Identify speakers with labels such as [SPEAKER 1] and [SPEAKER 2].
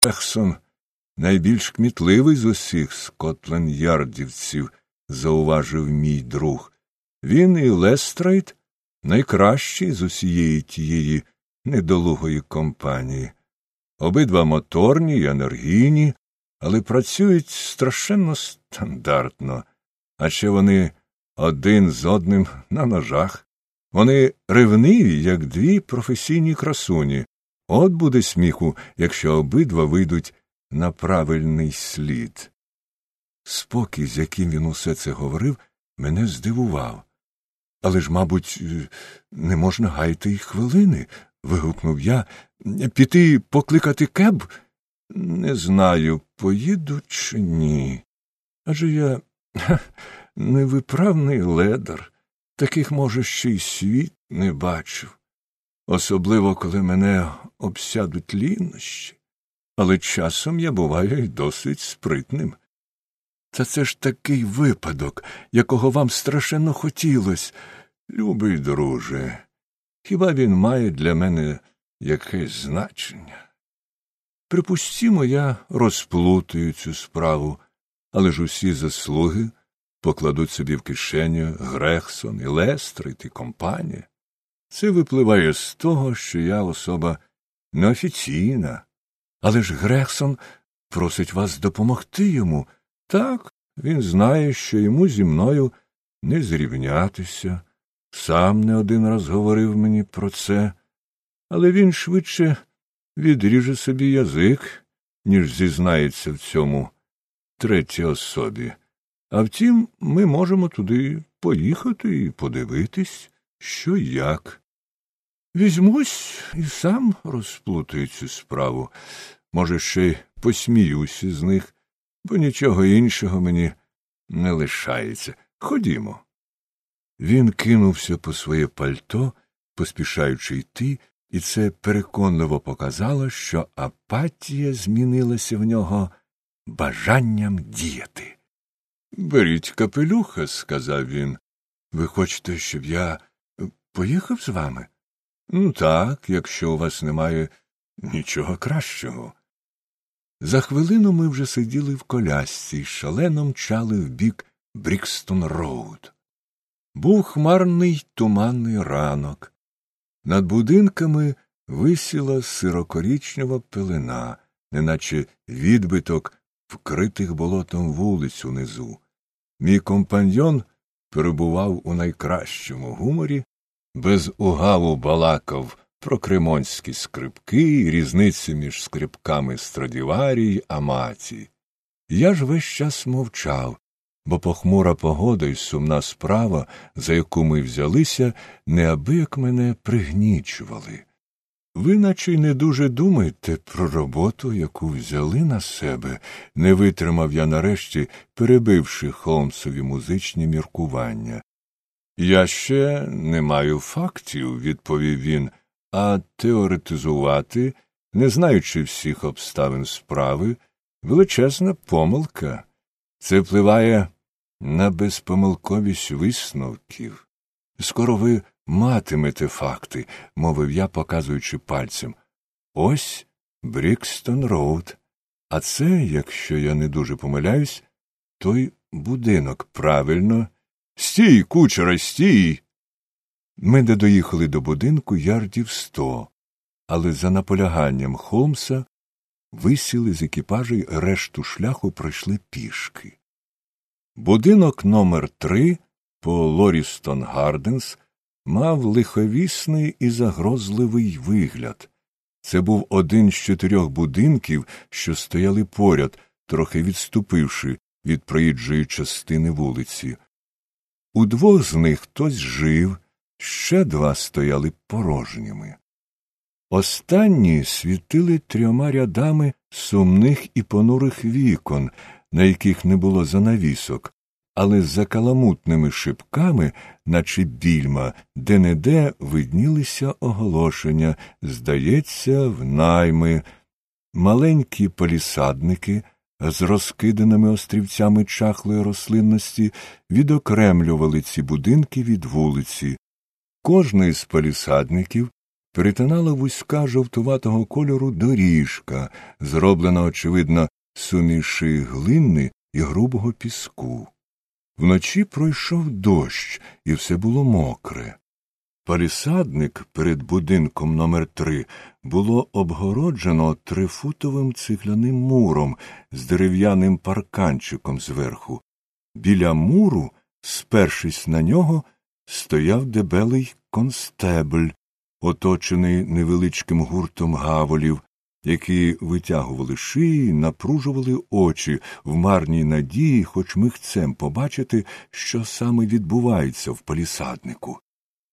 [SPEAKER 1] Грехсон найбільш кмітливий з усіх скотленд-ярдівців, зауважив мій друг. Він і Лестрейд найкращий з усієї тієї недолугої компанії. Обидва моторні й енергійні, але працюють страшенно стандартно, а ще вони один з одним на ножах. Вони ревниві, як дві професійні красуні. От буде сміху, якщо обидва вийдуть на правильний слід. Спокій, з яким він усе це говорив, мене здивував. Але ж, мабуть, не можна гаяти й хвилини, вигукнув я. Піти покликати кеб? Не знаю, поїду чи ні. Адже я невиправний ледар. Таких, може, ще й світ не бачив. Особливо, коли мене обсядуть лінощі. Але часом я буваю й досить спритним. Та це ж такий випадок, якого вам страшенно хотілось. Любий друже, хіба він має для мене якесь значення? Припустімо, я розплутаю цю справу, але ж усі заслуги покладуть собі в кишеню Грехсон і Лестрейд і компанія. Це випливає з того, що я особа неофіційна. Але ж Грехсон просить вас допомогти йому. Так, він знає, що йому зі мною не зрівнятися. Сам не один раз говорив мені про це. Але він швидше відріже собі язик, ніж зізнається в цьому третій особі. А втім, ми можемо туди поїхати і подивитись, що й як. Візьмусь і сам розплутаю цю справу. Може, ще й посміюся з них, бо нічого іншого мені не лишається. Ходімо. Він кинувся по своє пальто, поспішаючи йти, і це переконливо показало, що апатія змінилася в нього бажанням діяти. «Беріть капелюха», – сказав він. «Ви хочете, щоб я поїхав з вами?» «Ну так, якщо у вас немає нічого кращого». За хвилину ми вже сиділи в колясці і шалено мчали в бік Брікстон-Роуд. Був хмарний туманний ранок. Над будинками висіла сирокорічнева пелена, неначе відбиток вкритих болотом вулиць унизу. Мій компаньйон перебував у найкращому гуморі, без угаву балакав про кремонські скрипки і різниці між скрипками Страдіварі й Аматі. Я ж весь час мовчав, бо похмура погода й сумна справа, за яку ми взялися, неабияк мене пригнічували. Ви наче й не дуже думаєте про роботу, яку взяли на себе, не витримав я нарешті, перебивши Холмсові музичні міркування. Я ще не маю фактів, відповів він, а теоретизувати, не знаючи всіх обставин справи, величезна помилка. Це впливає на безпомилковість висновків. Скоро ви матимете факти, мовив я, показуючи пальцем. Ось Брікстон-Роуд. А це, якщо я не дуже помиляюсь, той будинок, правильно. Стій, кучера, стій! Ми не доїхали до будинку ярдів 100, але за наполяганням Холмса висіли з екіпажа й решту шляху пройшли пішки. Будинок номер 3 по Лорістон Гарденс мав лиховісний і загрозливий вигляд. Це був один з 4 будинків, що стояли поряд, трохи відступивши від проїжджої частини вулиці. У 2 з них хтось жив, ще 2 стояли порожніми. Останні світили 3 рядами сумних і понурих вікон, на яких не було занавісок, але з закаламутними шибками, наче більма, де-не-де виднілися оголошення, здається, в найми. Маленькі палісадники з розкиданими острівцями чахлої рослинності відокремлювали ці будинки від вулиці. Кожний з палісадників перетинала вузька жовтуватого кольору доріжка, зроблена, очевидно, з суміші глини і грубого піску. Вночі пройшов дощ, і все було мокре. Палісадник перед будинком номер 3 було обгороджено 3-футовим цегляним муром з дерев'яним парканчиком зверху. Біля муру, спершись на нього, стояв дебелий констебль, оточений невеличким гуртом гаволів, які витягували шиї, напружували очі в марній надії хоч михцем побачити, що саме відбувається в палісаднику.